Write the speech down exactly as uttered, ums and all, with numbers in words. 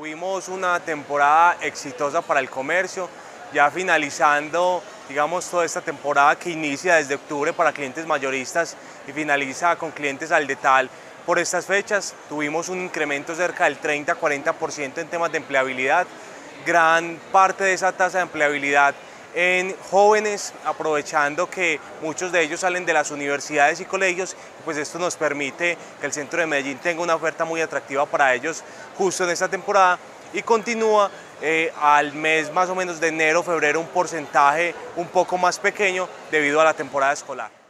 Tuvimos una temporada exitosa para el comercio, ya finalizando, digamos, toda esta temporada que inicia desde octubre para clientes mayoristas y finaliza con clientes al detal. Por estas fechas tuvimos un incremento cerca del treinta a cuarenta por ciento en temas de empleabilidad, gran parte de esa tasa de empleabilidad en jóvenes, aprovechando que muchos de ellos salen de las universidades y colegios, pues esto nos permite que el centro de Medellín tenga una oferta muy atractiva para ellos justo en esta temporada y continúa eh, al mes más o menos de enero, febrero un porcentaje un poco más pequeño debido a la temporada escolar.